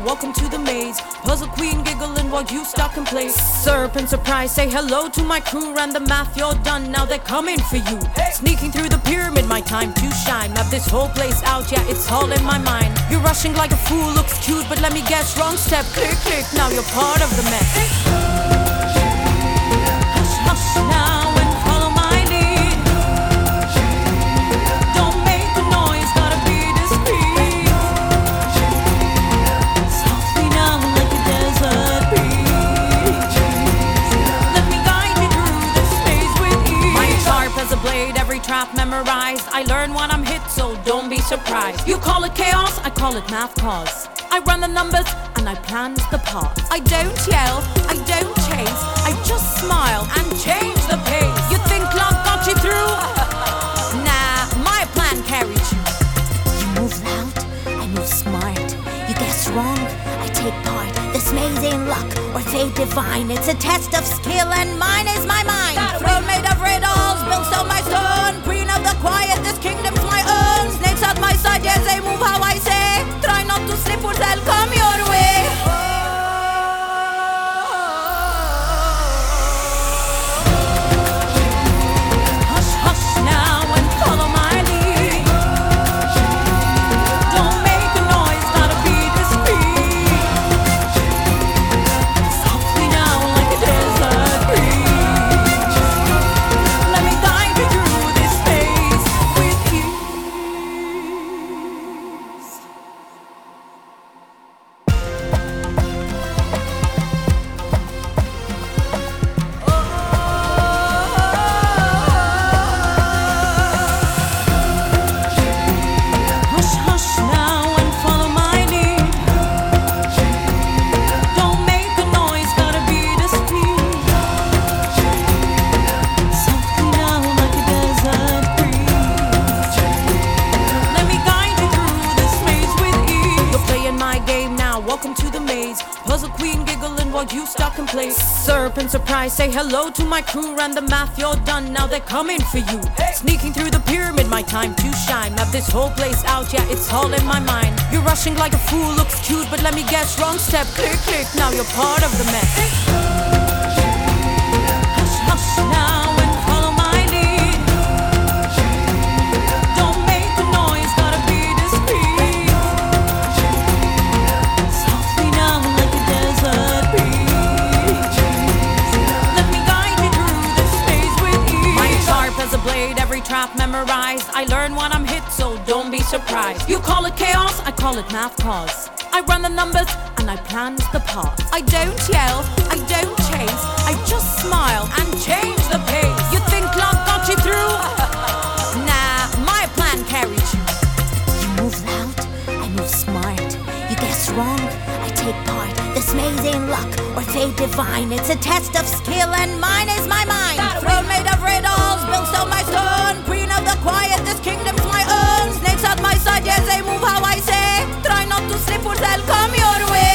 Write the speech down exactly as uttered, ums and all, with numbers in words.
welcome to the maze. Puzzle queen giggling while you stuck in place. Serpent surprise, say hello to my crew. Ran the math, you're done, now they're coming for you. Sneaking through the pyramid, my time to shine. Map this whole place out, yeah, it's all in my mind. You're rushing like a fool, looks cute, but let me guess, wrong step. Click, click, now you're part of the mess. Hush, hush now and follow my lead. Don't make a noise, gotta be discreet. Softly now like a desert breeze. Let me guide you through this maze with ease. Mind sharp as a blade, every trap memorized. I learn when I'm hit, so don't be surprised. You call it chaos, I call it math cause. I run the numbers and I plan the path. I don't yell, I don't chase, I just smile and change the pace. You think luck got you through? Nah, my plan carried you. You move loud, I move smart. You guess wrong, I take part. This maze ain't luck or fate divine. It's a test of skill and mine is my mind. Throne made of riddles, built stone by stone. Queen of the quiet, this kingdom's my own. Snakes at my side, yes, they move how I say. Try not to slip or they'll come your way. Hush, hush now and follow my lead. Don't make a noise, gotta be discreet. Softly now like a desert breeze. Let me guide you through this maze with ease. Hush, hush now and follow my lead. Don't make a noise, gotta be discreet. Softly now like a desert breeze. Let me guide you through this maze with ease. You're playing my game now, welcome to the maze. Puzzle queen giggling while you stuck in place. Serpent surprise, say hello to my crew. Ran the math, you're done, now they're coming for you. Sneaking through the pyramid, my time to shine. Map this whole place out, yeah, it's all in my mind. You're rushing like a fool, looks cute, but let me guess, wrong step. Click, click, now you're part of the mess. Hush, hush now and follow my lead. Don't make a noise, gotta be discreet. Softly now like a desert breeze. Let me guide you through this maze with ease. Mind sharp as a blade, every trap memorized. I learn when I'm hit, so don't be surprised. You call it chaos, I call it math cause. I run the numbers and I plan the path. I don't yell, I don't chase, I just smile and change the pace. You think luck got you through? Nah, my plan carried you. You move loud, I move smart. You guess wrong, I take part. This maze ain't luck or fate divine. It's a test of skill and mine is my mind. Throne made of riddles, built stone by stone. Queen of the quiet, this kingdom's my own. Snakes at my side, yes, they move how I say. Try not to slip or they'll come your way.